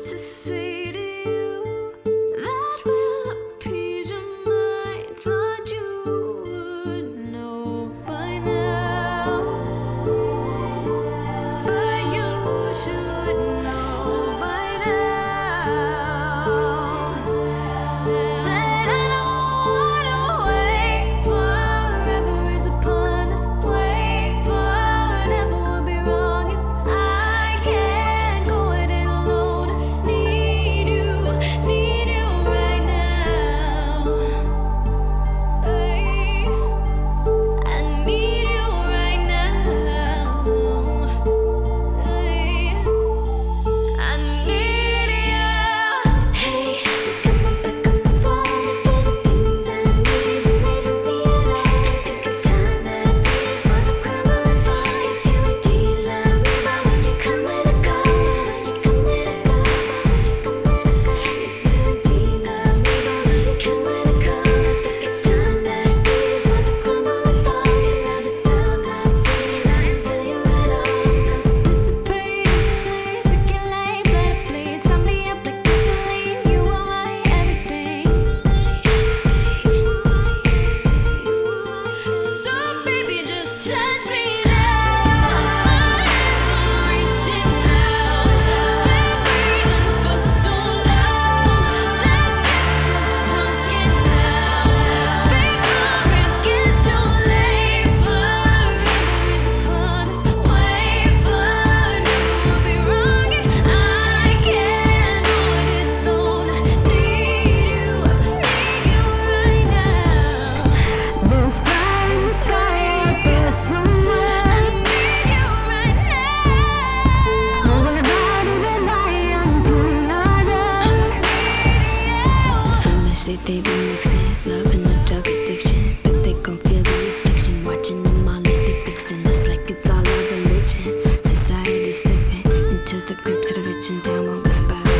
to say to you that will appease your mind. Thought you would know by now, but you should know by now that I don't wanna wait. Forever is upon us. Wait, forever will be wrong, and I can't go it alone. Need you right now. Hey, I need you right now. Hey, I need you. Hey, come on back on the wall. For the things I need, you made me alive. Think it's time that these walls are crumbling by. It's you and love me, but when you come, let it go. You come, let it go. It's you and love me, but when you come, let it go. Think it's time that these walls are crumbling by. Your love is felt, not seen. I didn't feel you at all. Dissipate into me, circulate, let it bleed. Stop me up like gasoline. You are my everything. So baby, just touch me now. My hands are reaching out. I've been waiting for so long. Let's get the talking now. Before it gets too late. Forever is upon us. Wait, forever will be wrong, and I can't do it alone. Need you right now. I need you right now. Foolish say they be mixing love and a drug addiction, but they gon' feel the reflection. Watching them all as they fixing us like it's all a religion. Society sipping into the grips of the rich and down will whisper.